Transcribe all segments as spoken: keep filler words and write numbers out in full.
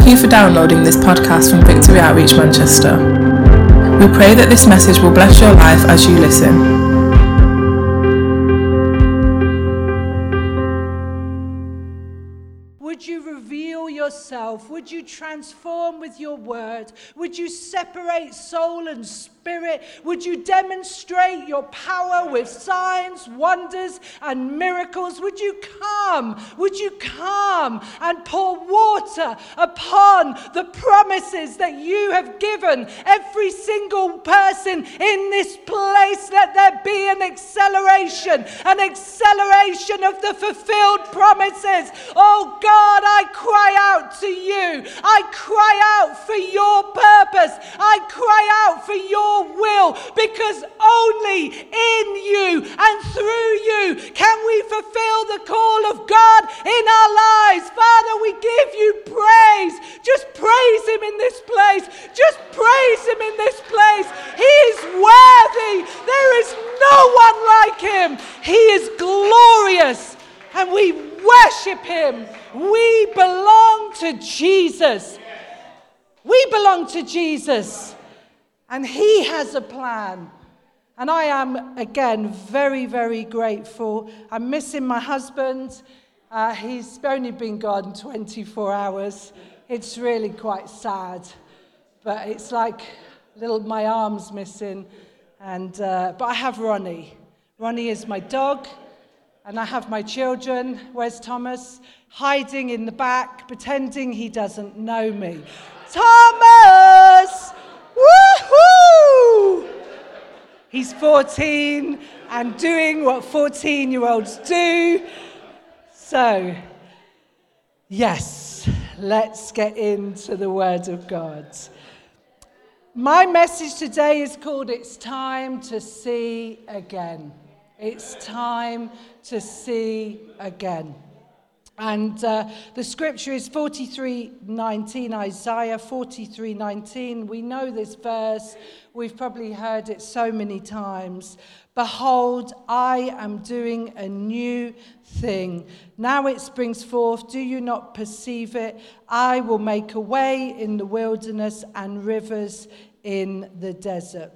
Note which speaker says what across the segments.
Speaker 1: you for downloading this podcast from Victory Outreach Manchester. We pray that this message will bless your life as you listen.
Speaker 2: Would you reveal yourself? Would you transform with your word? Would you separate soul and spirit? Would you demonstrate your power with signs, wonders, and miracles? Would you come? Would you come and pour water upon the promises that you have given every single person in this place? Let there be an acceleration, an acceleration of the fulfilled promises. Oh God, God, I cry out to you. I cry out for your purpose. I cry out for your will, because only in you and through you can we fulfill the call of God in our lives. Father, we give you praise. Just praise him in this place. Just praise him in this place. He is worthy. There is no one like him. He is glorious, and we worship him. We belong to Jesus. We belong to Jesus. And he has a plan. And I am, again, very, very grateful. I'm missing my husband. Uh, he's only been gone twenty-four hours. It's really quite sad. But it's like little my arm's missing. And uh, but I have Ronnie. Ronnie is my dog. And I have my children. Where's Thomas? Hiding in the back, pretending he doesn't know me. Thomas! Woohoo! He's fourteen and doing what fourteen-year-olds do. So, yes, let's get into the Word of God. My message today is called It's Time to See Again. It's time to see again. And uh, the scripture is forty-three nineteen, Isaiah forty-three nineteen. We know this verse. We've probably heard it so many times. Behold, I am doing a new thing. Now it springs forth. Do you not perceive it? I will make a way in the wilderness and rivers in the desert.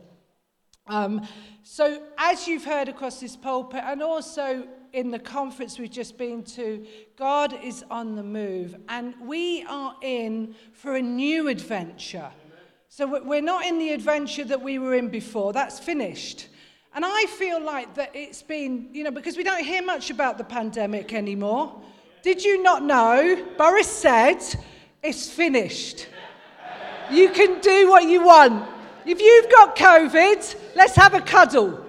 Speaker 2: Um, so as you've heard across this pulpit, and also in the conference we've just been to, God is on the move, and we are in for a new adventure. So we're not in the adventure that we were in before. That's finished. And I feel like that it's been, you know, because we don't hear much about the pandemic anymore. Did you not know? Boris said, it's finished. You can do what you want. If you've got COVID, let's have a cuddle.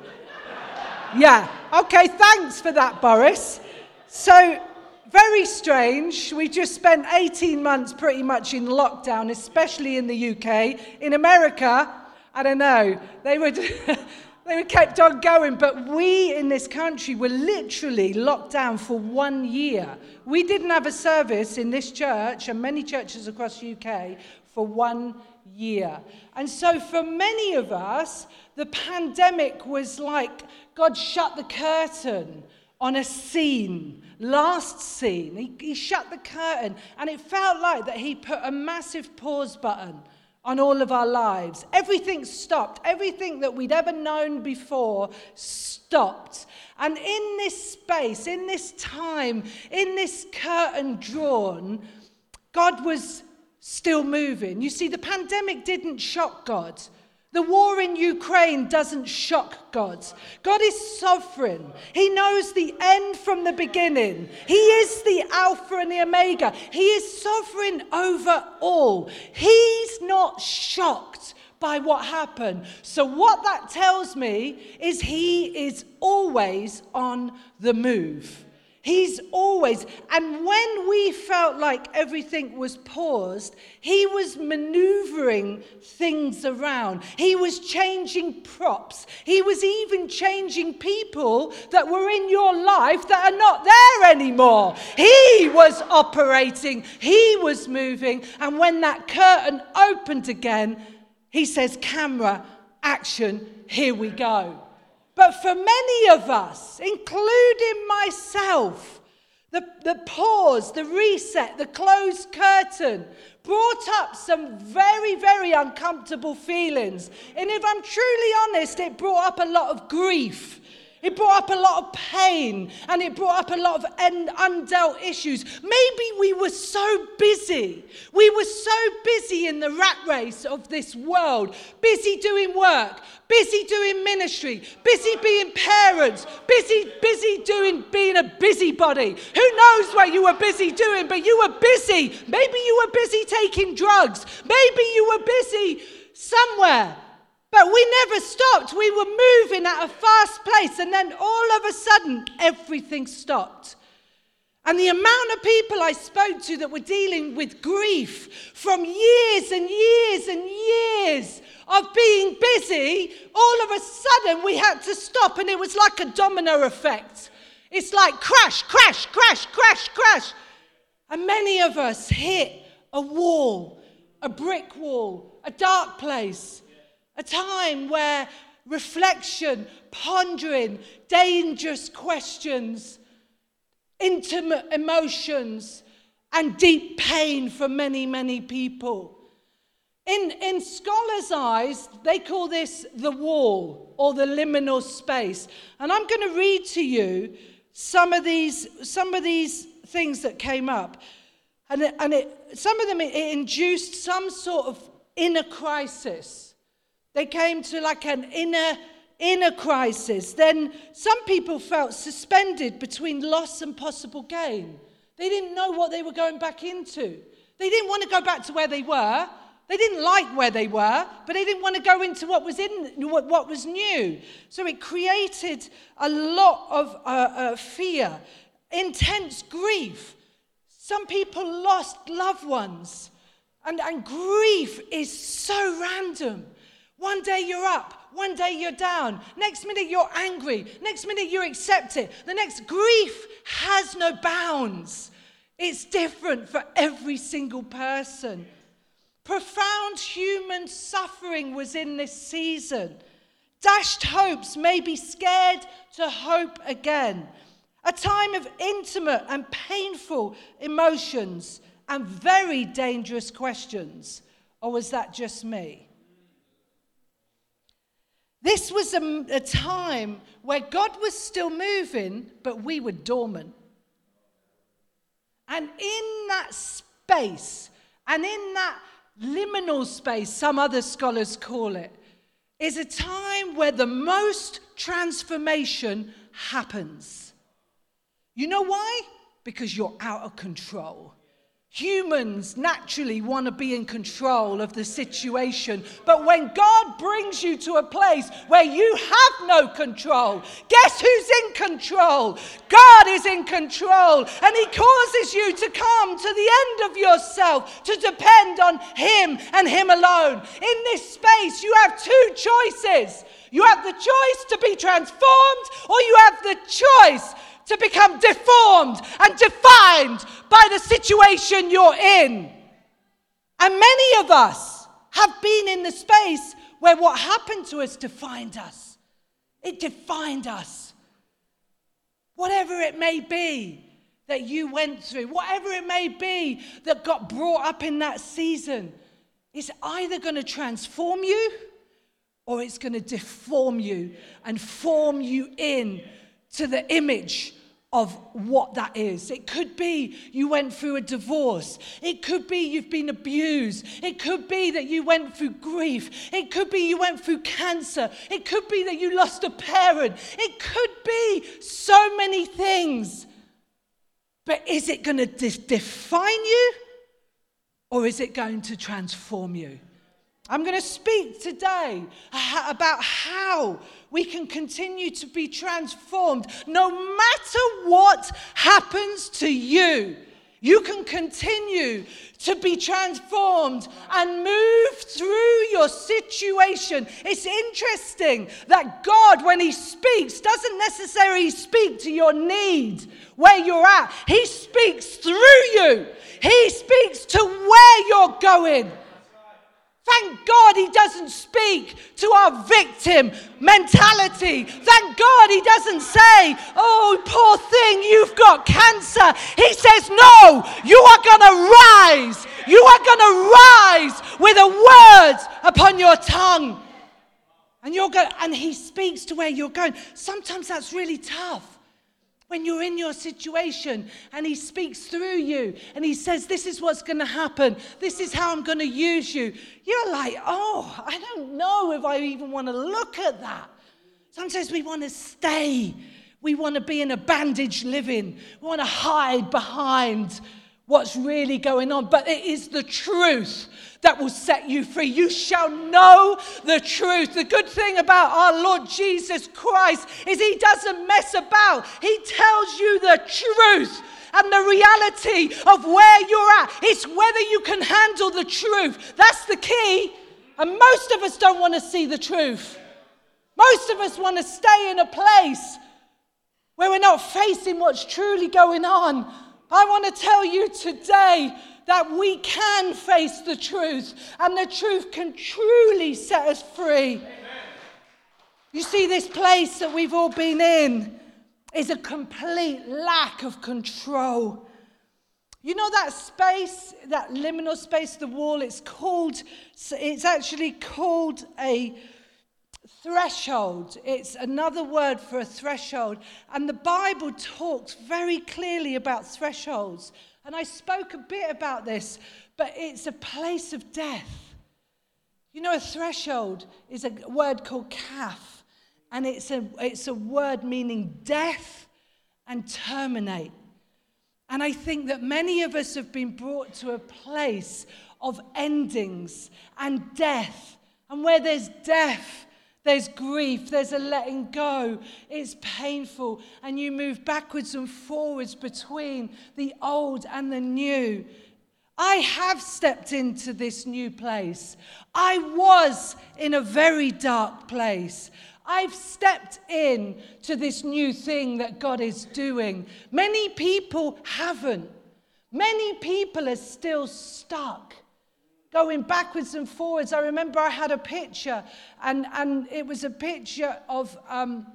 Speaker 2: Yeah. Okay, thanks for that, Boris. So, very strange. We just spent eighteen months pretty much in lockdown, especially in the U K. In America, I don't know, they would they were kept on going, but we in this country were literally locked down for one year. We didn't have a service in this church and many churches across the U K for one year. And so for many of us, the pandemic was like God shut the curtain on a scene, last scene. He, he shut the curtain, and it felt like that he put a massive pause button on all of our lives. Everything stopped. Everything that we'd ever known before stopped. And in this space, in this time, in this curtain drawn, God was still moving. You see, the pandemic didn't shock God. The war in Ukraine doesn't shock God. God is sovereign. He knows the end from the beginning. He is the Alpha and the Omega. He is sovereign over all. He's not shocked by what happened. So what that tells me is he is always on the move. He's always, and when we felt like everything was paused, he was maneuvering things around. He was changing props. He was even changing people that were in your life that are not there anymore. He was operating. He was moving. And when that curtain opened again, he says, camera, action, here we go. But for many of us, including myself, The, the pause, the reset, the closed curtain brought up some very, very uncomfortable feelings. And if I'm truly honest, it brought up a lot of grief. It brought up a lot of pain, and it brought up a lot of un- undealt issues. Maybe we were so busy. We were so busy in the rat race of this world, busy doing work, busy doing ministry, busy being parents, busy, busy doing being a busybody. Who knows what you were busy doing, but you were busy. Maybe you were busy taking drugs. Maybe you were busy somewhere. But we never stopped. We were moving at a fast pace, and then all of a sudden, everything stopped. And the amount of people I spoke to that were dealing with grief from years and years and years of being busy, all of a sudden we had to stop, and it was like a domino effect. It's like crash, crash, crash, crash, crash. And many of us hit a wall, a brick wall, a dark place. A time where reflection, pondering, dangerous questions, intimate emotions, and deep pain for many, many people. In, in scholars' eyes, they call this the wall or the liminal space. And I'm going to read to you some of these, some of these things that came up. And, it, and it, some of them, it, it induced some sort of inner crisis. They came to like an inner, inner crisis. Then some people felt suspended between loss and possible gain. They didn't know what they were going back into. They didn't want to go back to where they were. They didn't like where they were, but they didn't want to go into what was in what, what was new. So it created a lot of uh, uh, fear, intense grief. Some people lost loved ones, and, and grief is so random. One day you're up, one day you're down. Next minute you're angry. Next minute you accept it. The next grief has no bounds. It's different for every single person. Profound human suffering was in this season. Dashed hopes made me scared to hope again. A time of intimate and painful emotions and very dangerous questions. Or was that just me? This was a, a time where God was still moving, but we were dormant. And in that space, and in that liminal space, some other scholars call it, is a time where the most transformation happens. You know why? Because you're out of control. Humans naturally want to be in control of the situation, but when God brings you to a place where you have no control, guess who's in control? God is in control, and He causes you to come to the end of yourself, to depend on Him and Him alone. In this space, you have two choices. You have the choice to be transformed, or you have the choice to become deformed and defined by the situation you're in. And many of us have been in the space where what happened to us defined us. It defined us. Whatever it may be that you went through, whatever it may be that got brought up in that season, it's either going to transform you or it's going to deform you and form you in to the image of what that is. It could be you went through a divorce. It could be you've been abused. It could be that you went through grief. It could be you went through cancer. It could be that you lost a parent. It could be so many things. But is it going to de- define you, or is it going to transform you? I'm going to speak today about how we can continue to be transformed. No matter what happens to you, you can continue to be transformed and move through your situation. It's interesting that God, when He speaks, doesn't necessarily speak to your need where you're at. He speaks through you. He speaks to where you're going. Thank God he doesn't speak to our victim mentality. Thank God he doesn't say, oh, poor thing, you've got cancer. He says, no, you are going to rise. You are going to rise with a word upon your tongue. And you're going, and he speaks to where you're going. Sometimes that's really tough. When you're in your situation and he speaks through you and he says, this is what's going to happen. This is how I'm going to use you. You're like, oh, I don't know if I even want to look at that. Sometimes we want to stay. We want to be in a bandage living. We want to hide behind what's really going on. But it is the truth that will set you free. You shall know the truth. The good thing about our Lord Jesus Christ is he doesn't mess about. He tells you the truth and the reality of where you're at. It's whether you can handle the truth. That's the key. And most of us don't want to see the truth. Most of us want to stay in a place where we're not facing what's truly going on. I want to tell you today that we can face the truth, and the truth can truly set us free. Amen. You see, this place that we've all been in is a complete lack of control. You know that space, that liminal space, the wall, it's called, it's actually called a threshold. It's another word for a threshold. And the Bible talks very clearly about thresholds. And I spoke a bit about this, but it's a place of death. You know, a threshold is a word called kaf, and it's a, it's a word meaning death and terminate. And I think that many of us have been brought to a place of endings and death. And where there's death, there's grief, there's a letting go. It's painful, and you move backwards and forwards between the old and the new. I have stepped into this new place. I was in a very dark place. I've stepped in to this new thing that God is doing. Many people haven't. Many people are still stuck, going backwards and forwards. I remember I had a picture, and, and it was a picture of um,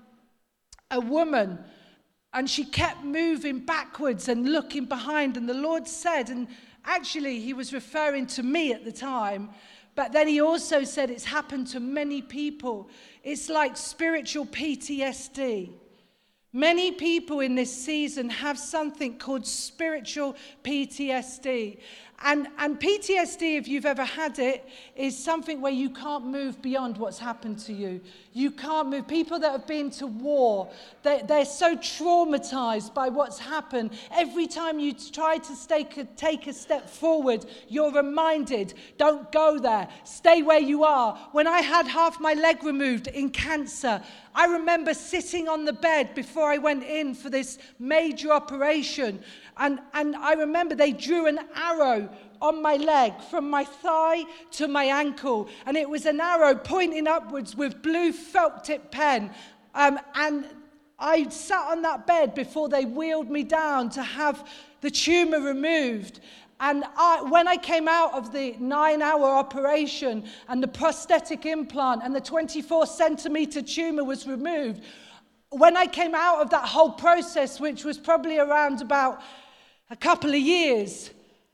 Speaker 2: a woman, and she kept moving backwards and looking behind, and the Lord said, and actually he was referring to me at the time, but then he also said it's happened to many people. It's like spiritual P T S D. Many people in this season have something called spiritual P T S D. And, and P T S D, if you've ever had it, is something where you can't move beyond what's happened to you. You can't move. People that have been to war, they, they're so traumatized by what's happened. Every time you try to stay, take a step forward, you're reminded, don't go there. Stay where you are. When I had half my leg removed in cancer, I remember sitting on the bed before I went in for this major operation. And, and I remember they drew an arrow on my leg from my thigh to my ankle. And it was an arrow pointing upwards with blue felt tip pen. Um, and I sat on that bed before they wheeled me down to have the tumor removed. And I, when I came out of the nine-hour operation and the prosthetic implant and the twenty-four centimeter tumor was removed, when I came out of that whole process, which was probably around about a couple of years,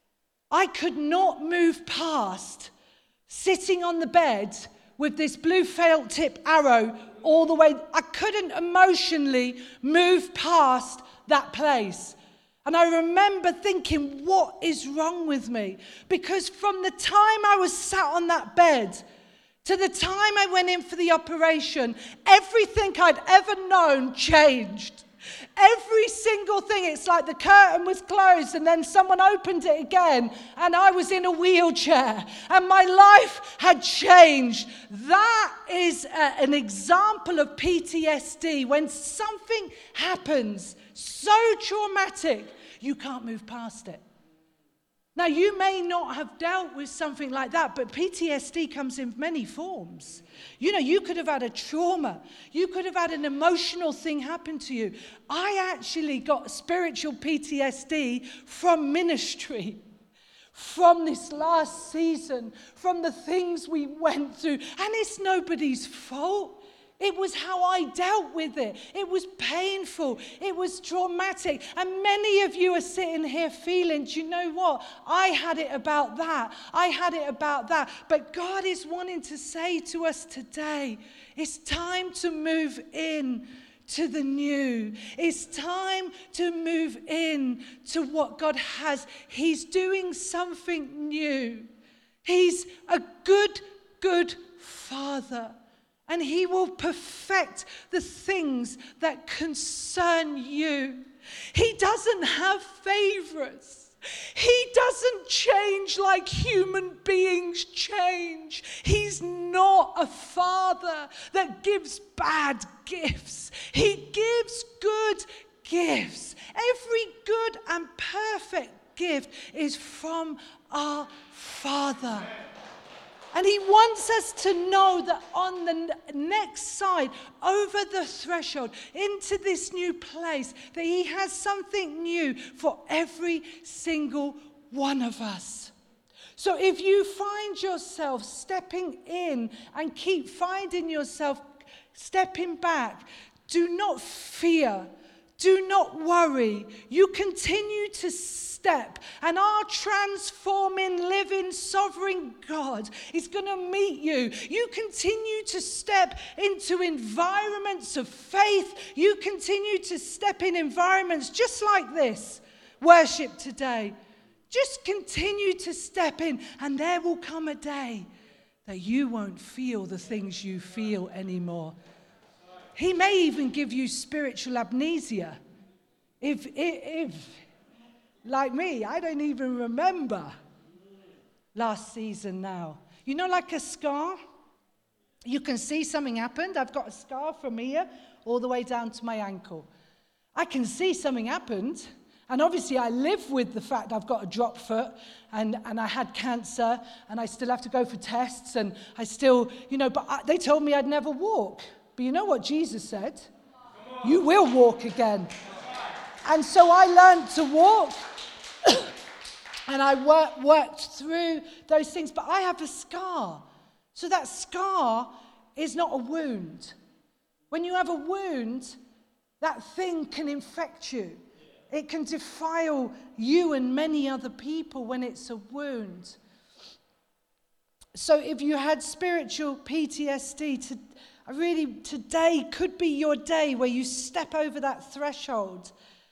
Speaker 2: I could not move past sitting on the bed with this blue felt tip arrow all the way. I couldn't emotionally move past that place. And I remember thinking, what is wrong with me? Because from the time I was sat on that bed to the time I went in for the operation, everything I'd ever known changed. Every single thing. It's like the curtain was closed and then someone opened it again and I was in a wheelchair and my life had changed. That is a, an example of P T S D. When something happens so traumatic, you can't move past it. Now, you may not have dealt with something like that, but P T S D comes in many forms. You know, you could have had a trauma. You could have had an emotional thing happen to you. I actually got spiritual P T S D from ministry. from this last season, from the things we went through. And it's nobody's fault. It was how I dealt with it. It was painful. It was traumatic. And many of you are sitting here feeling, do you know what? I had it about that. I had it about that. But God is wanting to say to us today, it's time to move in to the new. It's time to move in to what God has. He's doing something new. He's a good, good Father. And he will perfect the things that concern you. He doesn't have favorites. He doesn't change like human beings change. He's not a father that gives bad gifts. He gives good gifts. Every good and perfect gift is from our Father. And he wants us to know that on the next side, over the threshold, into this new place, that he has something new for every single one of us. So if you find yourself stepping in and keep finding yourself stepping back, do not fear. Do not worry. You continue to step, and our transforming, living, sovereign God is going to meet you. You continue to step into environments of faith. You continue to step in environments just like this. Worship today. Just continue to step in, and there will come a day that you won't feel the things you feel anymore. He may even give you spiritual amnesia. If, if, if, like me, I don't even remember last season now. You know, like a scar? You can see something happened. I've got a scar from here all the way down to my ankle. I can see something happened. And obviously I live with the fact I've got a drop foot and, and I had cancer and I still have to go for tests and I still, you know, but I, they told me I'd never walk. But you know what Jesus said? You will walk again. And so I learned to walk. And I work, worked through those things. But I have a scar. So that scar is not a wound. When you have a wound, that thing can infect you. It can defile you and many other people when it's a wound. So if you had spiritual P T S D, to, really today could be your day where you step over that threshold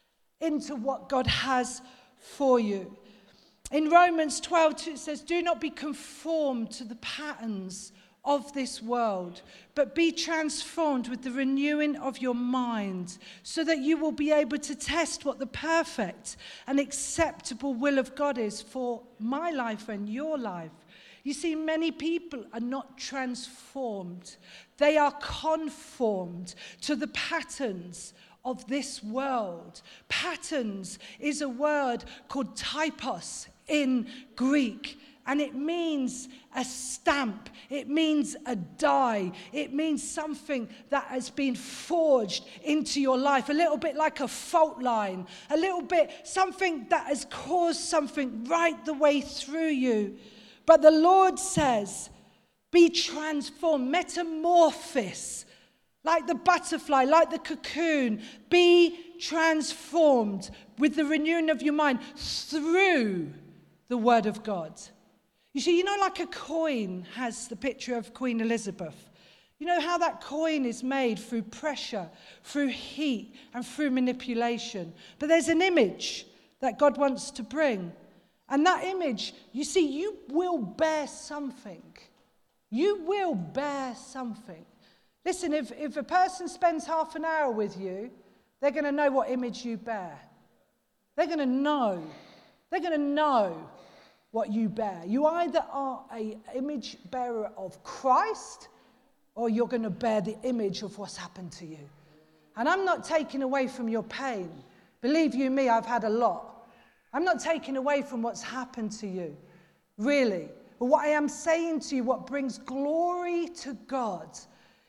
Speaker 2: into what God has for you. In Romans twelve two, it says, do not be conformed to the patterns of this world, but be transformed with the renewing of your mind, so that you will be able to test what the perfect and acceptable will of God is for my life and your life. You see, many people are not transformed. They are conformed to the patterns of this world. Patterns is a word called typos in Greek. And it means a stamp. It means a die. It means something that has been forged into your life. A little bit like a fault line. A little bit something that has caused something right the way through you. But the Lord says, be transformed, metamorphosis. Like the butterfly, like the cocoon. Be transformed with the renewing of your mind through the Word of God. You see, you know, like a coin has the picture of Queen Elizabeth. You know how that coin is made through pressure, through heat, and through manipulation. But there's an image that God wants to bring. And that image, you see, you will bear something. You will bear something. Listen, if, if a person spends half an hour with you, they're going to know what image you bear. They're going to know. They're going to know what you bear. You either are an image bearer of Christ, or you're going to bear the image of what's happened to you. And I'm not taking away from your pain. Believe you me, I've had a lot. I'm not taking away from what's happened to you, really. But what I am saying to you, what brings glory to God,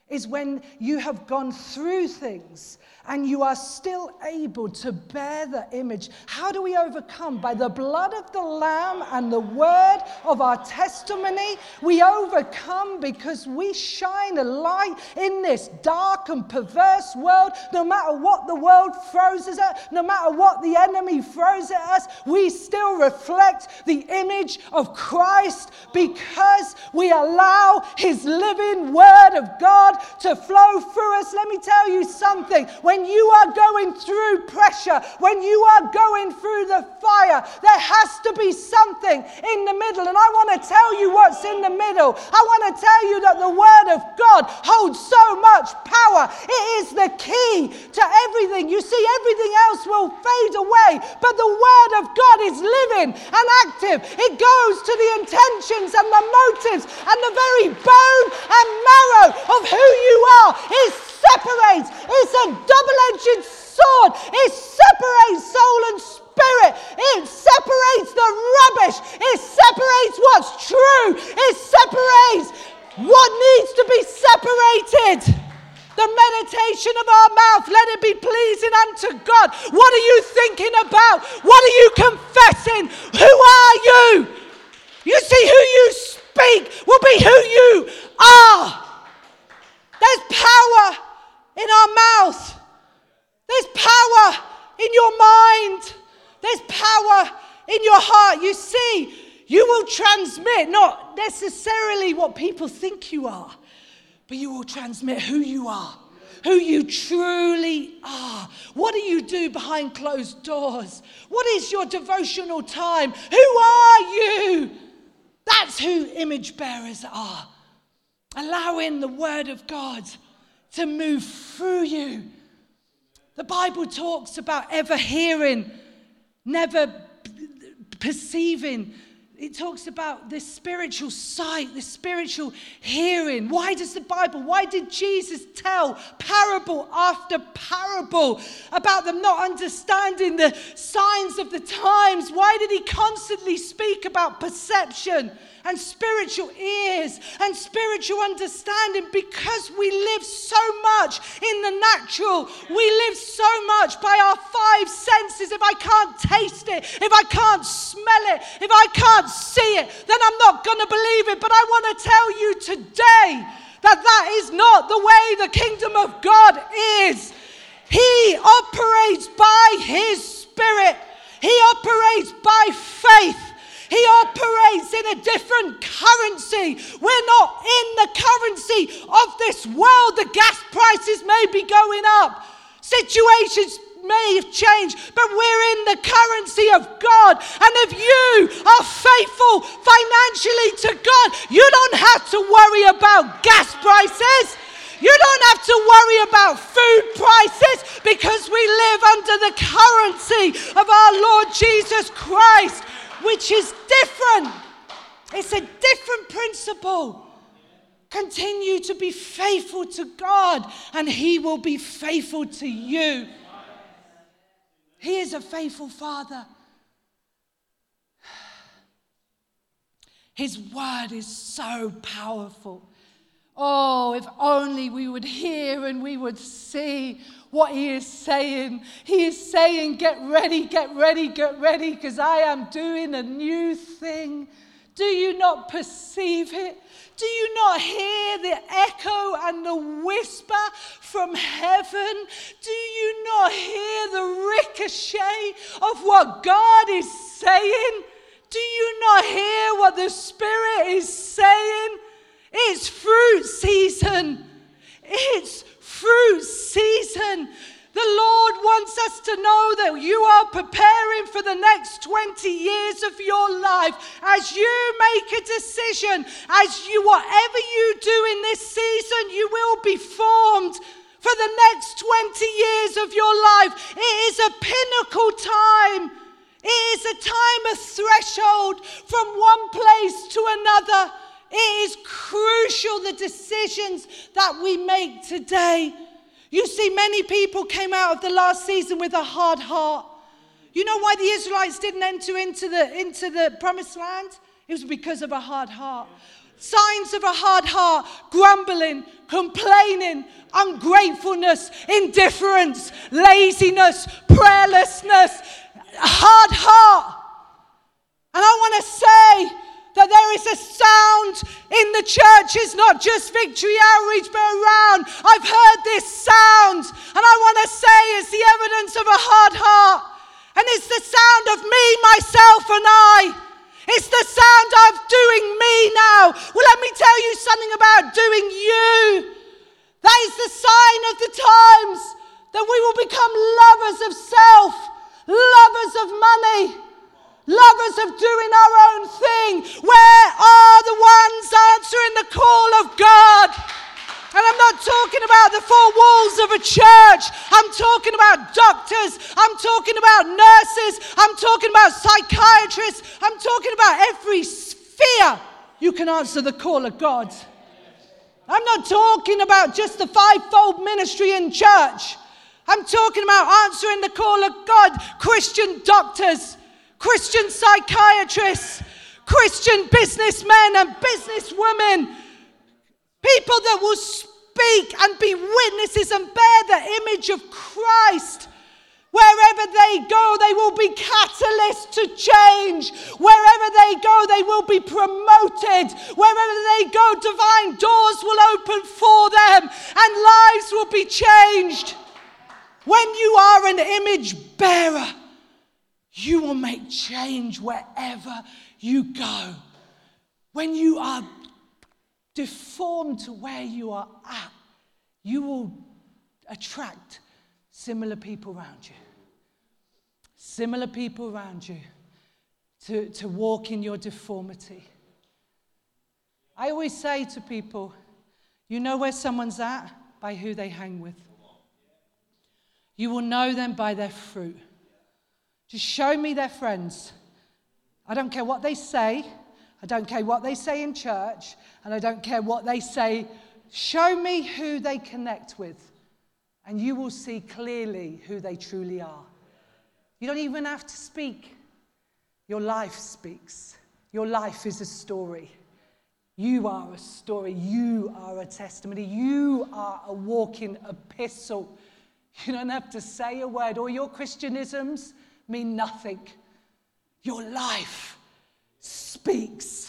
Speaker 2: is when you have gone through things and you are still able to bear the image. How do we overcome? By the blood of the Lamb and the word of our testimony. We overcome because we shine a light in this dark and perverse world. No matter what the world throws at us, no matter what the enemy throws at us, we still reflect the image of Christ because we allow his living word of God to flow through us. Let me tell you something. When you are going through pressure, when you are going through the fire, there has to be something in the middle. And I want to tell you what's in the middle. I want to tell you that the word of God holds so much power. It is the key to everything. You see, everything else will fade away, but the word of God is living and active. It goes to the intentions and the motives and the very bone and marrow of who you are. It separates. It's a double-edged sword. It separates soul and spirit. It separates the rubbish. It separates what's true. It separates what needs to be separated. The meditation of our mouth, let it be pleasing unto God. What are you thinking about? What are you confessing? Who are you? You see, who you speak will be who you are. There's power in our mouth. There's power in your mind. There's power in your heart. You see, you will transmit not necessarily what people think you are, but you will transmit who you are, who you truly are. What do you do behind closed doors? What is your devotional time? Who are you? That's who image bearers are. Allowing the word of God to move through you. The Bible talks about ever hearing, never perceiving. It talks about this spiritual sight, this spiritual hearing. Why does the Bible, why did Jesus tell parable after parable about them not understanding the signs of the times? Why did he constantly speak about perception and spiritual ears and spiritual understanding? Because we live so much in the natural. We live so much by our five senses. If I can't taste it, if I can't smell it, if I can't see it, then I'm not going to believe it. But I want to tell you today that that is not the way the kingdom of God is. He operates by his Spirit. He operates by faith. He operates in a different currency. We're not in the currency of this world. The gas prices may be going up. Situations may have changed, but we're in the currency of God. And if you are faithful financially to God, you don't have to worry about gas prices. You don't have to worry about food prices because we live under the currency of our Lord Jesus Christ, which is different. It's a different principle. Continue to be faithful to God, and he will be faithful to you. He is a faithful Father. His word is so powerful. Oh, if only we would hear and we would see what he is saying. He is saying, get ready, get ready, get ready, because I am doing a new thing. Do you not perceive it? Do you not hear the echo and the whisper from heaven? Do you not hear the ricochet of what God is saying? Do you not hear what the Spirit is saying? It's fruit season. It's fruit season. The Lord wants us to know that you are preparing for the next twenty years of your life. As you make a decision, as you, whatever you do in this season, you will be formed for the next twenty years of your life. It is a pinnacle time. It is a time of threshold from one place to another. It is crucial, the decisions that we make today. You see, many people came out of the last season with a hard heart. You know why the Israelites didn't enter into the, into the promised land? It was because of a hard heart. Signs of a hard heart: grumbling, complaining, ungratefulness, indifference, laziness, prayerlessness, hard heart. And I want to say that there is a sound in the churches, not just Victory Outreach, but around. I've heard this sound, and I want to say it's the evidence of a hard heart. And it's the sound of me, myself, and I. It's the sound of doing me now. Well, let me tell you something about doing you. That is the sign of the times that we will become lovers of self, lovers of money, lovers of doing our own thing. Where are the ones answering the call of God? And I'm not talking about the four walls of a church. I'm talking about doctors. I'm talking about nurses. I'm talking about psychiatrists. I'm talking about every sphere you can answer the call of God. I'm not talking about just the fivefold ministry in church. I'm talking about answering the call of God. Christian doctors, Christian psychiatrists, Christian businessmen and businesswomen, people that will speak and be witnesses and bear the image of Christ. Wherever they go, they will be catalysts to change. Wherever they go, they will be promoted. Wherever they go, divine doors will open for them and lives will be changed. When you are an image bearer, you will make change wherever you go. When you are deformed to where you are at, you will attract similar people around you. Similar people around you to, to walk in your deformity. I always say to people, you know where someone's at? By who they hang with. You will know them by their fruit. Just show me their friends. I don't care what they say. I don't care what they say in church. And I don't care what they say. Show me who they connect with. And you will see clearly who they truly are. You don't even have to speak. Your life speaks. Your life is a story. You are a story. You are a testimony. You are a walking epistle. You don't have to say a word. All your Christianisms mean nothing. Your life speaks.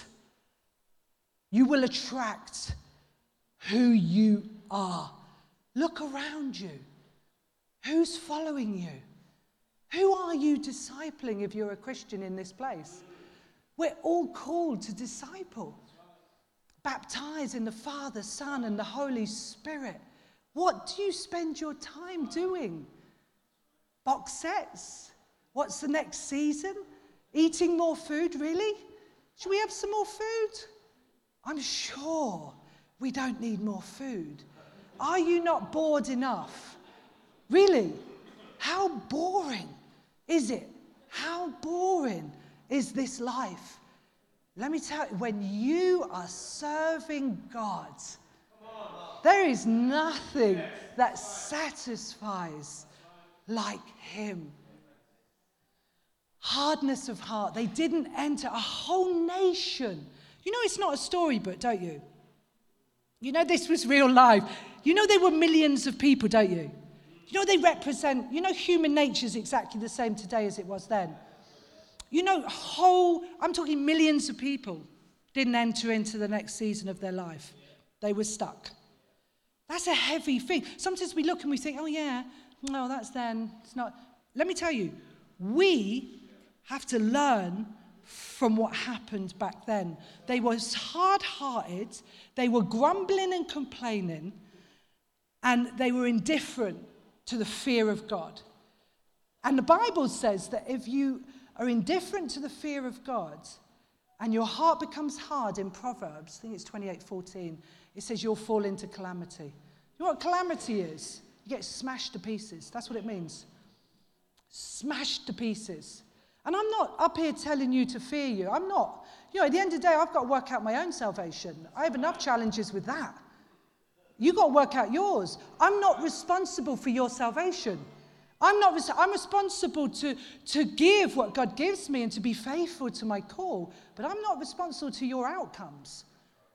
Speaker 2: You will attract who you are. Look around you. Who's following you? Who are you discipling if you're a Christian in this place? We're all called to disciple. Baptize in the Father, Son, and the Holy Spirit. What do you spend your time doing? Box sets? What's the next season? Eating more food, really? Should we have some more food? I'm sure we don't need more food. Are you not bored enough? Really? How boring is it? How boring is this life? Let me tell you, when you are serving God, there is nothing that satisfies like Him. Hardness of heart. They didn't enter. A whole nation. You know it's not a storybook, don't you? You know this was real life. You know there were millions of people, don't you? You know they represent, you know human nature is exactly the same today as it was then. You know whole, I'm talking millions of people didn't enter into the next season of their life. They were stuck. That's a heavy thing. Sometimes we look and we think, oh yeah, no, that's then. It's not. Let me tell you, we have to learn from what happened back then. They were hard-hearted, they were grumbling and complaining, and they were indifferent to the fear of God. And the Bible says that if you are indifferent to the fear of God and your heart becomes hard in Proverbs, I think it's twenty-eight fourteen, it says you'll fall into calamity. You know what calamity is? You get smashed to pieces. That's what it means. Smashed to pieces. And I'm not up here telling you to fear you. I'm not. You know, at the end of the day, I've got to work out my own salvation. I have enough challenges with that. You've got to work out yours. I'm not responsible for your salvation. I'm not. Res- I'm responsible to, to give what God gives me and to be faithful to my call. But I'm not responsible to your outcomes.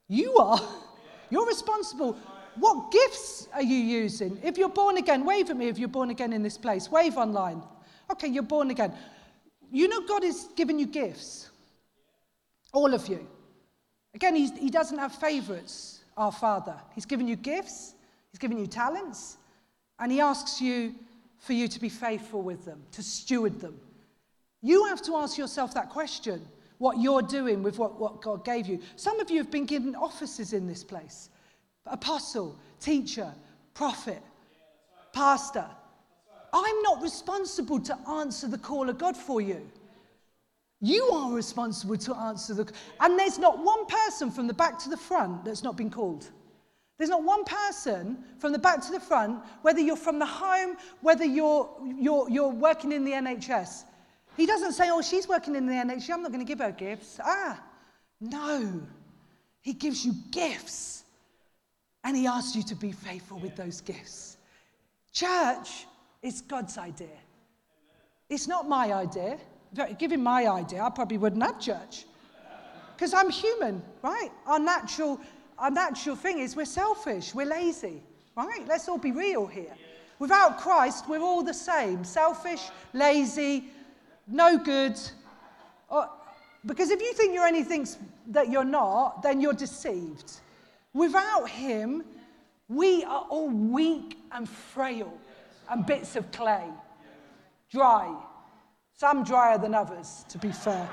Speaker 2: You are. You're responsible. What gifts are you using? If you're born again, wave at me if you're born again in this place. Wave online. Okay, you're born again. You know God has given you gifts. All of you. Again, he's, he doesn't have favorites, our Father. He's given you gifts. He's given you talents. And he asks you for you to be faithful with them, to steward them. You have to ask yourself that question, what you're doing with what, what God gave you. Some of you have been given offices in this place. Apostle, teacher, prophet, pastor. I'm not responsible to answer the call of God for you. You are responsible to answer the... And there's not one person from the back to the front that's not been called. There's not one person from the back to the front, whether you're from the home, whether you're, you're, you're working in the N H S. He doesn't say, oh, she's working in the N H S, I'm not going to give her gifts. Ah, no. He gives you gifts. And he asks you to be faithful with those gifts. Church is God's idea. It's not my idea. Give him my idea, I probably wouldn't have church. Because I'm human, right? Our natural, our natural thing is we're selfish, we're lazy, right? Let's all be real here. Without Christ, we're all the same. Selfish, lazy, no good. Or, because if you think you're anything that you're not, then you're deceived. Without him, we are all weak and frail and bits of clay. Dry. Some drier than others, to be fair.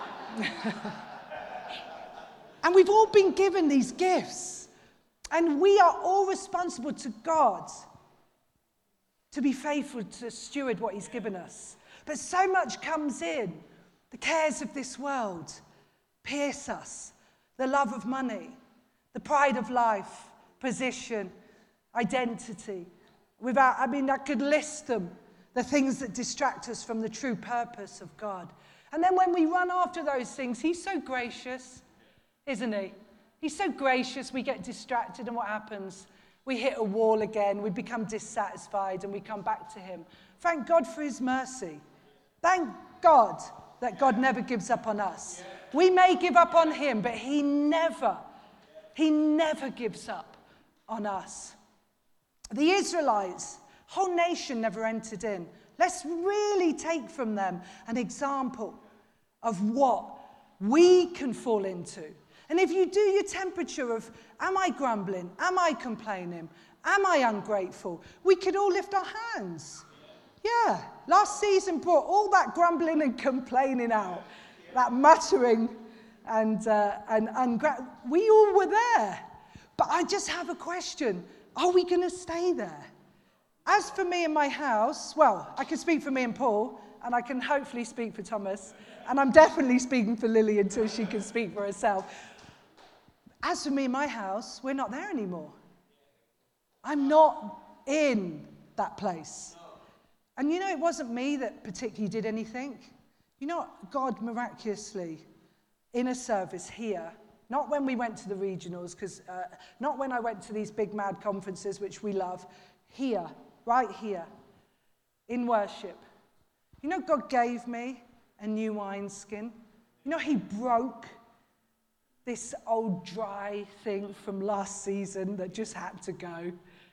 Speaker 2: And we've all been given these gifts. And we are all responsible to God to be faithful to steward what he's given us. But so much comes in. The cares of this world pierce us. The love of money, the pride of life, position, identity. Without, I mean, I could list them. The things that distract us from the true purpose of God. And then when we run after those things, he's so gracious, isn't he? He's so gracious, we get distracted, and what happens? We hit a wall again, we become dissatisfied, and we come back to him. Thank God for his mercy. Thank God that God never gives up on us. We may give up on him, but he never, he never gives up on us. The Israelites, whole nation never entered in. Let's really take from them an example of what we can fall into. And if you do your temperature of, am I grumbling? Am I complaining? Am I ungrateful? We could all lift our hands. Yeah, last season brought all that grumbling and complaining out, that muttering and, uh, and ungra- we all were there. But I just have a question. Are we going to stay there? As for me and my house, well, I can speak for me and Paul, and I can hopefully speak for Thomas, and I'm definitely speaking for Lily until she can speak for herself. As for me and my house, we're not there anymore. I'm not in that place. And you know, it wasn't me that particularly did anything. You know, God miraculously, in a service here, not when we went to the regionals, because uh, not when I went to these big mad conferences, which we love, here, right here, in worship. You know, God gave me a new wineskin. You know, he broke this old dry thing from last season that just had to go.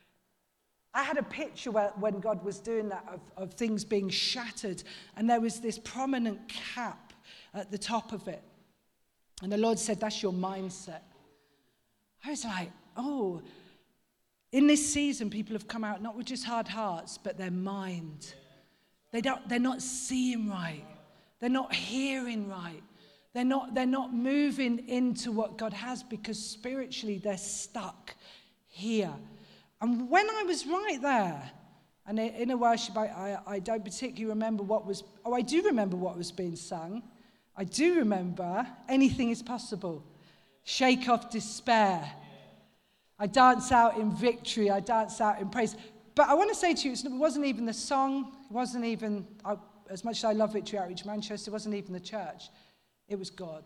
Speaker 2: I had a picture where, when God was doing that of, of things being shattered, and there was this prominent cap at the top of it. And the Lord said, that's your mindset. I was like, oh, in this season, people have come out not with just hard hearts, but their mind. They don't, they're not seeing right. They're not hearing right. They're not, they're not moving into what God has because spiritually they're stuck here. And when I was right there, and in a worship, I, I, I don't particularly remember what was, oh, I do remember what was being sung. I do remember anything is possible. Shake off despair. I dance out in victory. I dance out in praise. But I want to say to you, it wasn't even the song. It wasn't even, I, as much as I love Victory Outreach Manchester, it wasn't even the church. It was God.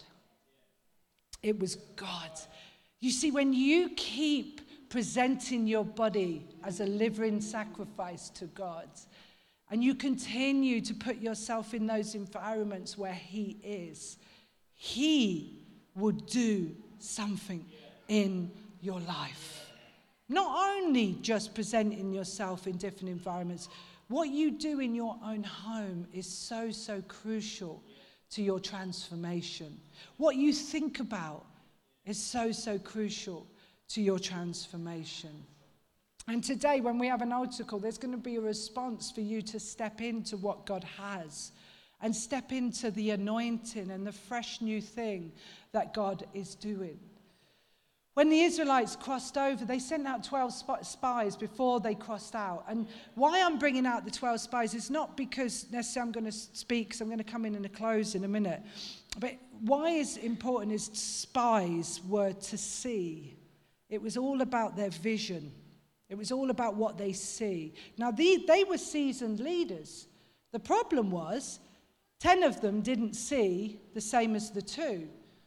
Speaker 2: It was God. You see, when you keep presenting your body as a living sacrifice to God, and you continue to put yourself in those environments where he is, he will do something in your life. Not only just presenting yourself in different environments, what you do in your own home is so, so crucial to your transformation. What you think about is so, so crucial to your transformation. And today, when we have an altar call, there's going to be a response for you to step into what God has and step into the anointing and the fresh new thing that God is doing. When the Israelites crossed over, they sent out twelve spies before they crossed out. And why I'm bringing out the twelve spies is not because necessarily I'm going to speak, because I'm going to come in and close in a minute. But why is important is spies were to see. It was all about their vision. It was all about what they see. Now, they, they were seasoned leaders. The problem was, ten of them didn't see the same as the two.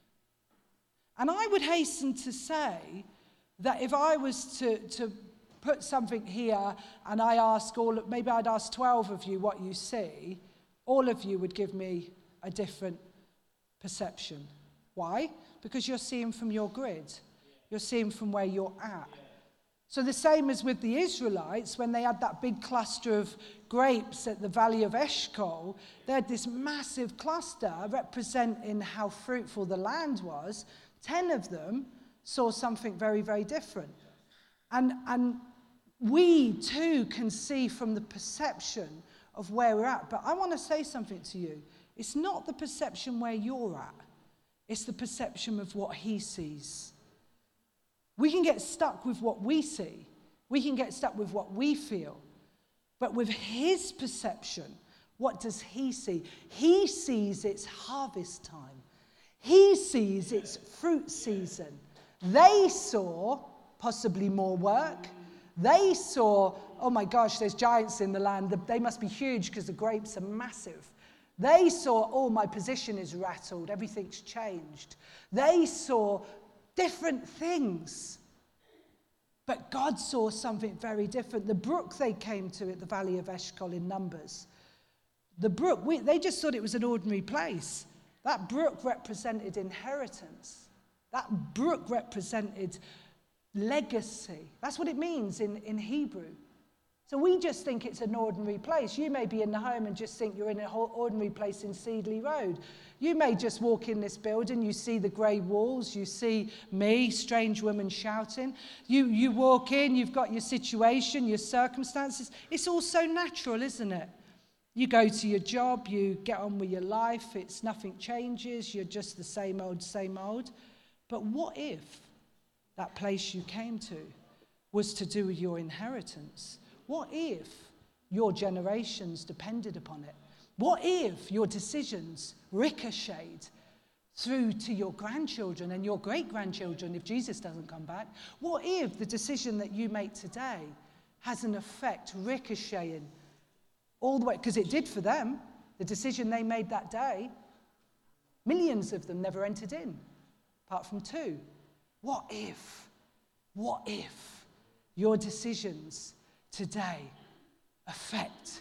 Speaker 2: And I would hasten to say that if I was to, to put something here and I ask all, of, maybe I'd ask twelve of you what you see, all of you would give me a different perception. Why? Because you're seeing from your grid. You're seeing from where you're at. So the same as with the Israelites, when they had that big cluster of grapes at the Valley of Eshcol, they had this massive cluster representing how fruitful the land was. Ten of them saw something very, very different. And, and we too can see from the perception of where we're at. But I want to say something to you. It's not the perception where you're at. It's the perception of what he sees. We can get stuck with what we see. We can get stuck with what we feel. But with his perception, what does he see? He sees it's harvest time. He sees it's fruit season. They saw possibly more work. They saw, oh my gosh, there's giants in the land. They must be huge because the grapes are massive. They saw, oh, my position is rattled. Everything's changed. They saw different things. But God saw something very different. The brook they came to at the Valley of Eshcol in Numbers, the brook, we, they just thought it was an ordinary place. That brook represented inheritance. That brook represented legacy. That's what it means in, in Hebrew. So we just think it's an ordinary place. You may be in the home and just think you're in an ordinary place in Seedley Road. You may just walk in this building, you see the grey walls, you see me, strange woman shouting. You, you walk in, you've got your situation, your circumstances. It's all so natural, isn't it? You go to your job, you get on with your life, it's nothing changes, you're just the same old, same old. But what if that place you came to was to do with your inheritance? What if your generations depended upon it? What if your decisions ricocheted through to your grandchildren and your great-grandchildren if Jesus doesn't come back? What if the decision that you make today has an effect ricocheting all the way? Because it did for them. The decision they made that day, millions of them never entered in, apart from two. What if, what if your decisions today affect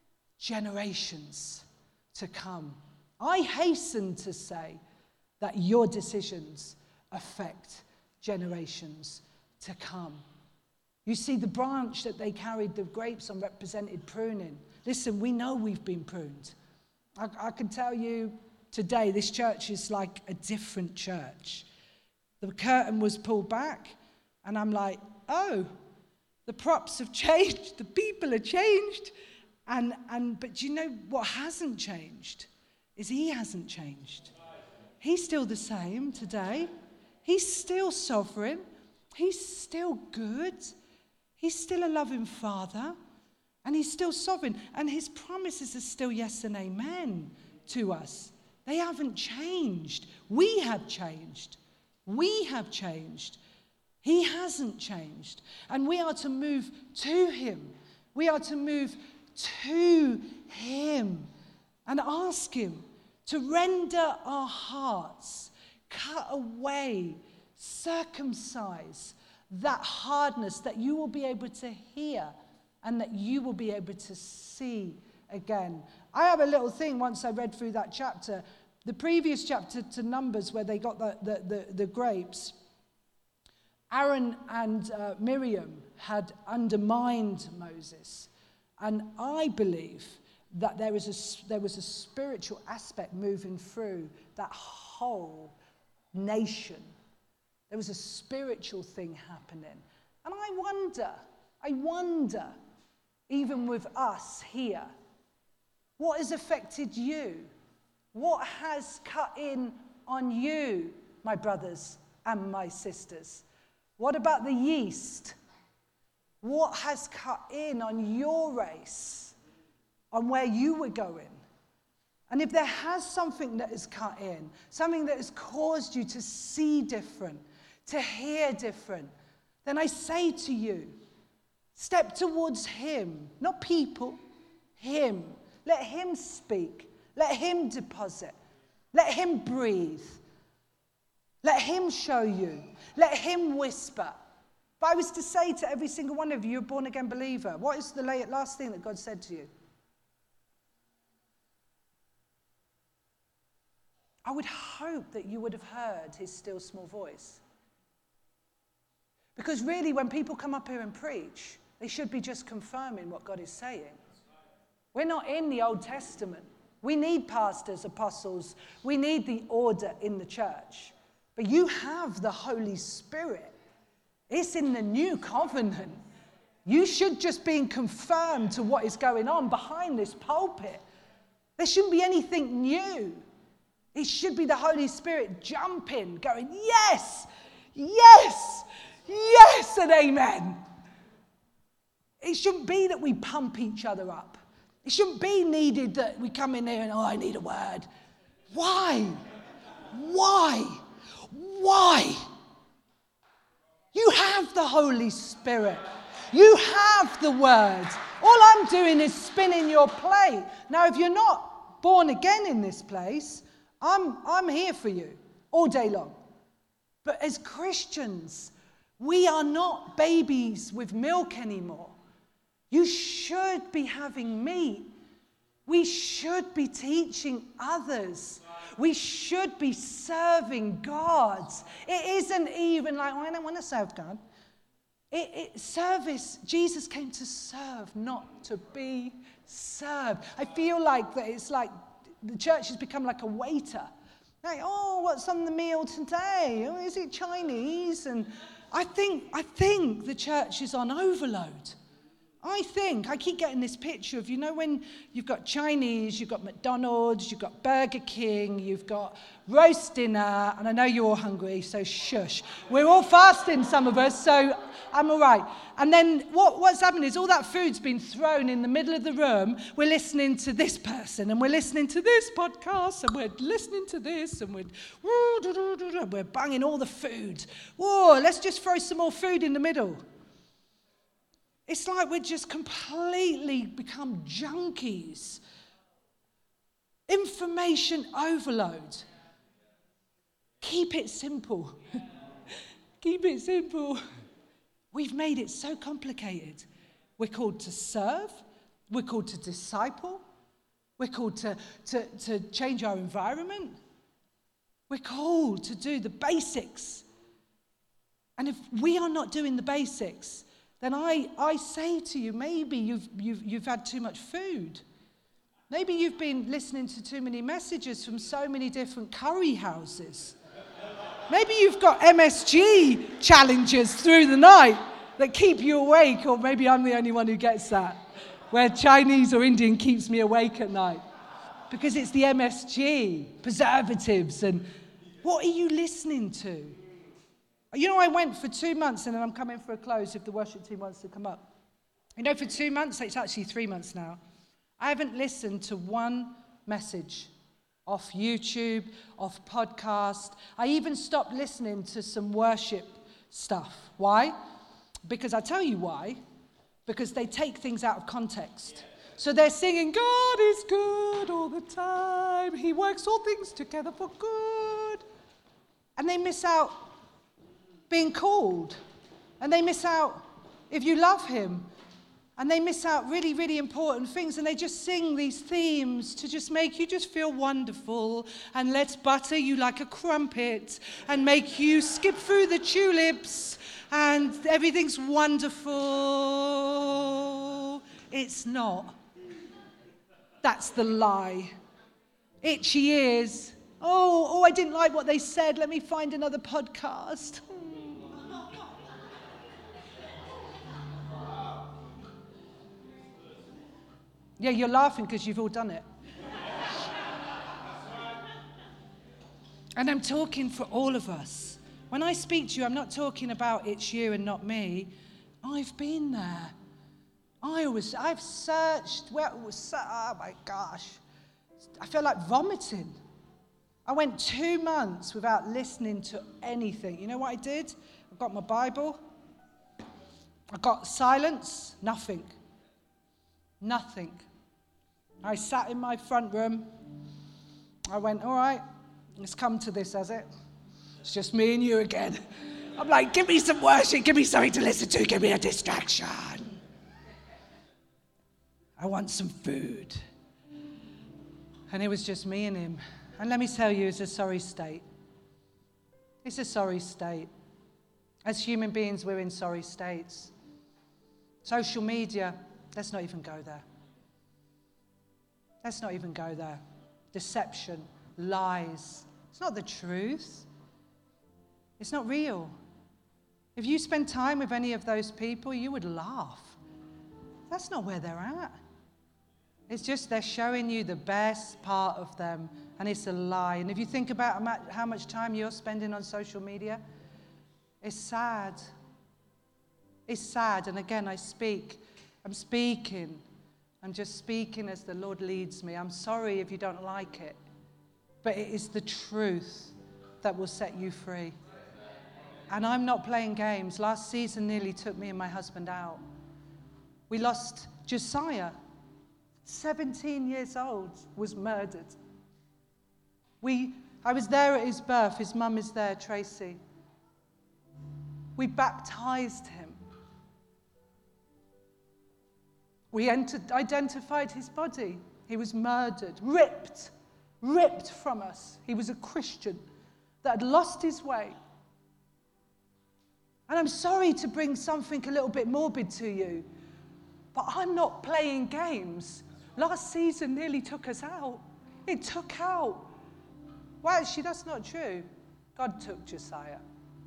Speaker 2: generations to come? I hasten to say that your decisions affect generations to come. You see, the branch that they carried the grapes on represented pruning. Listen, we know we've been pruned. I, I can tell you today, this church is like a different church. The curtain was pulled back, and I'm like, oh, the props have changed, the people are changed. And, and but do you know what hasn't changed? Is he hasn't changed. He's still the same today. He's still sovereign. He's still good. He's still a loving father. And he's still sovereign. And his promises are still yes and amen to us. They haven't changed. We have changed. We have changed. He hasn't changed. And we are to move to him. We are to move to him and ask him to render our hearts, cut away, circumcise that hardness, that you will be able to hear and that you will be able to see again. I have a little thing once I read through that chapter, the previous chapter to Numbers where they got the, the, the, the grapes. Aaron and uh, Miriam had undermined Moses. And I believe that there was a, there was a spiritual aspect moving through that whole nation. There was a spiritual thing happening. And I wonder, I wonder, even with us here, what has affected you? What has cut in on you, my brothers and my sisters? What about the yeast? What has cut in on your race, on where you were going? And if there has something that has cut in, something that has caused you to see different, to hear different, then I say to you, step towards him, not people, him. Let him speak. Let him deposit. Let him breathe. Let him show you. Let him whisper. If I was to say to every single one of you, you're a born-again believer, what is the last thing that God said to you? I would hope that you would have heard his still small voice. Because really, when people come up here and preach, they should be just confirming what God is saying. We're not in the Old Testament. We need pastors, apostles. We need the order in the church. But you have the Holy Spirit. It's in the new covenant. You should just be confirmed to what is going on behind this pulpit. There shouldn't be anything new. It should be the Holy Spirit jumping, going, yes, yes, yes, and amen. It shouldn't be that we pump each other up. It shouldn't be needed that we come in here and, oh, I need a word. Why? Why? Why? You have the Holy Spirit. You have the word. All I'm doing is spinning your plate. Now, if you're not born again in this place, I'm, I'm here for you all day long. But as Christians, we are not babies with milk anymore. You should be having meat. We should be teaching others. We should be serving God. It isn't even like, oh, I don't want to serve God. It, it, service, Jesus came to serve, not to be served. I feel like that it's like the church has become like a waiter. Like, oh, what's on the meal today? Oh, is it Chinese? And I think, I think the church is on overload. I think, I keep getting this picture of, you know, when you've got Chinese, you've got McDonald's, you've got Burger King, you've got roast dinner, and I know you're all hungry, so shush. We're all fasting, some of us, so I'm all right. And then what, what's happened is all that food's been thrown in the middle of the room. We're listening to this person, and we're listening to this podcast, and we're listening to this, and we're, we're banging all the food. Whoa, let's just throw some more food in the middle. It's like we're just completely become junkies. Information overload. Keep it simple. Keep it simple. We've made it so complicated. We're called to serve. We're called to disciple. We're called to, to, to change our environment. We're called to do the basics. And if we are not doing the basics, then I, I say to you, maybe you've, you've, you've had too much food. Maybe you've been listening to too many messages from so many different curry houses. Maybe you've got M S G challenges through the night that keep you awake, or maybe I'm the only one who gets that, where Chinese or Indian keeps me awake at night. Because it's the M S G, preservatives, and what are you listening to? You know, I went for two months, and then I'm coming for a close if the worship team wants to come up. You know, for two months, it's actually three months now, I haven't listened to one message off YouTube, off podcast. I even stopped listening to some worship stuff. Why? Because I tell you why. Because they take things out of context. So they're singing, God is good all the time. He works all things together for good. And they miss out being called, and they miss out if you love him. And they miss out really, really important things, and they just sing these themes to just make you just feel wonderful, and let's butter you like a crumpet and make you skip through the tulips and everything's wonderful. It's not. That's the lie. Itchy ears. Oh, oh, I didn't like what they said. Let me find another podcast. Yeah, you're laughing because you've all done it. And I'm talking for all of us. When I speak to you, I'm not talking about it's you and not me. I've been there. I was, I've searched, where it was, oh my gosh. I felt like vomiting. I went two months without listening to anything. You know what I did? I got my Bible. I got silence, nothing. Nothing. I sat in my front room. I went, all right, let's come to this, has it? It's just me and you again. I'm like, give me some worship, give me something to listen to, give me a distraction. I want some food. And it was just me and him. And let me tell you, it's a sorry state. It's a sorry state. As human beings, we're in sorry states. Social media, let's not even go there. Let's not even go there. Deception, lies. It's not the truth. It's not real. If you spend time with any of those people, you would laugh. That's not where they're at. It's just they're showing you the best part of them, and it's a lie. And if you think about how much time you're spending on social media, it's sad. It's sad. And again, I speak. I'm speaking. I'm just speaking as the Lord leads me. I'm sorry if you don't like it, but it is the truth that will set you free. And I'm not playing games. Last season nearly took me and my husband out. We lost Josiah, seventeen years old, was murdered. We, I was there at his birth. His mum is there, Tracy. We baptized him. We entered, identified his body. He was murdered, ripped, ripped from us. He was a Christian that had lost his way. And I'm sorry to bring something a little bit morbid to you, but I'm not playing games. Last season nearly took us out. It took out. Well, actually, that's not true. God took Josiah.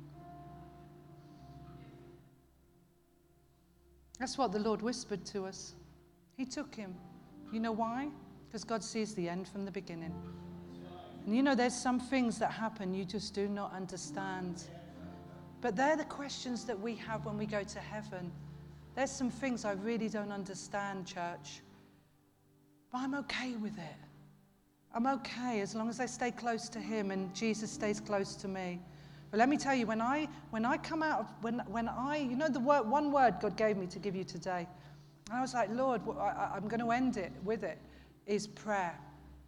Speaker 2: That's what the Lord whispered to us. He took him. You know why? Because God sees the end from the beginning. And you know, there's some things that happen you just do not understand. But they're the questions that we have when we go to heaven. There's some things I really don't understand, church. But I'm okay with it. I'm okay as long as I stay close to him and Jesus stays close to me. But let me tell you, when I when I come out of, when when I, you know, the word, one word God gave me to give you today, and I was like, Lord, I, I'm going to end it with it, is prayer.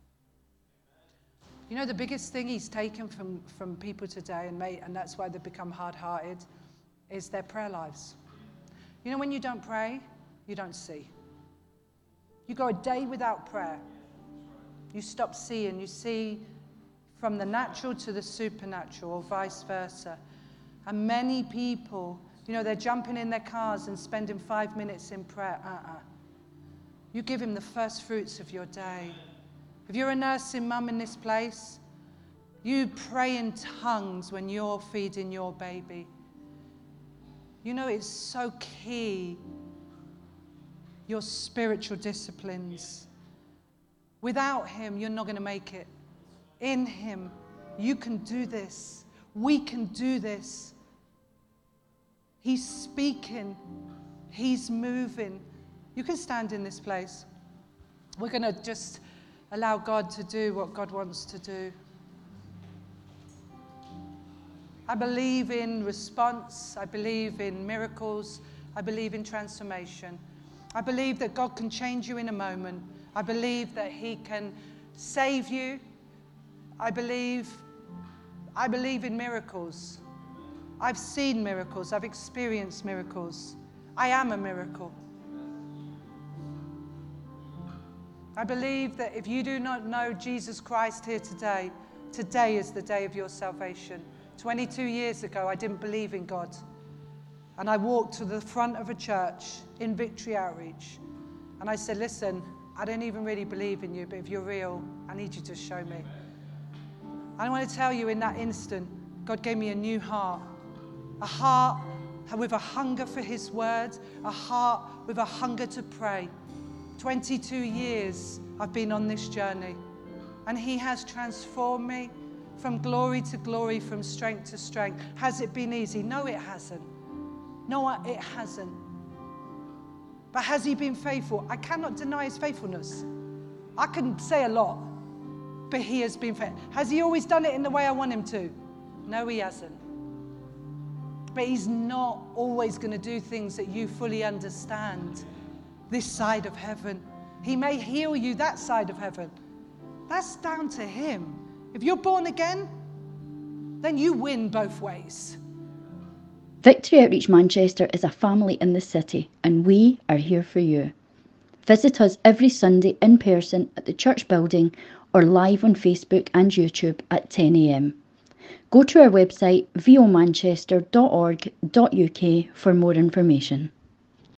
Speaker 2: You know, the biggest thing he's taken from, from people today, and made, and that's why they've become hard-hearted, is their prayer lives. You know, when you don't pray, you don't see. You go a day without prayer, you stop seeing. You see from the natural to the supernatural, or vice versa. And many people, you know, they're jumping in their cars and spending five minutes in prayer. Uh-uh. You give him the first fruits of your day. If you're a nursing mum in this place, you pray in tongues when you're feeding your baby. You know, it's so key, your spiritual disciplines. Without him, you're not going to make it. In him, you can do this. We can do this. He's speaking. He's moving. You can stand in this place. We're going to just allow God to do what God wants to do. I believe in response. I believe in miracles. I believe in transformation. I believe that God can change you in a moment. I believe that he can save you. I believe, I believe in miracles. I've seen miracles. I've experienced miracles. I am a miracle. I believe that if you do not know Jesus Christ here today, today is the day of your salvation. twenty-two years ago, I didn't believe in God. And I walked to the front of a church in Victory Outreach. And I said, listen, I don't even really believe in you, but if you're real, I need you to show me. I want to tell you, in that instant, God gave me a new heart. A heart with a hunger for his word, a heart with a hunger to pray. twenty-two years I've been on this journey, and he has transformed me from glory to glory, from strength to strength. Has it been easy? No, it hasn't. No, it hasn't. But has he been faithful? I cannot deny his faithfulness. I can say a lot, but he has been faithful. Has he always done it in the way I want him to? No, he hasn't. But he's not always going to do things that you fully understand this side of heaven. He may heal you that side of heaven. That's down to him. If you're born again, then you win both ways.
Speaker 3: Victory Outreach Manchester is a family in the city, and we are here for you. Visit us every Sunday in person at the church building or live on Facebook and YouTube at ten a m. Go to our website v o manchester dot org dot u k for more information.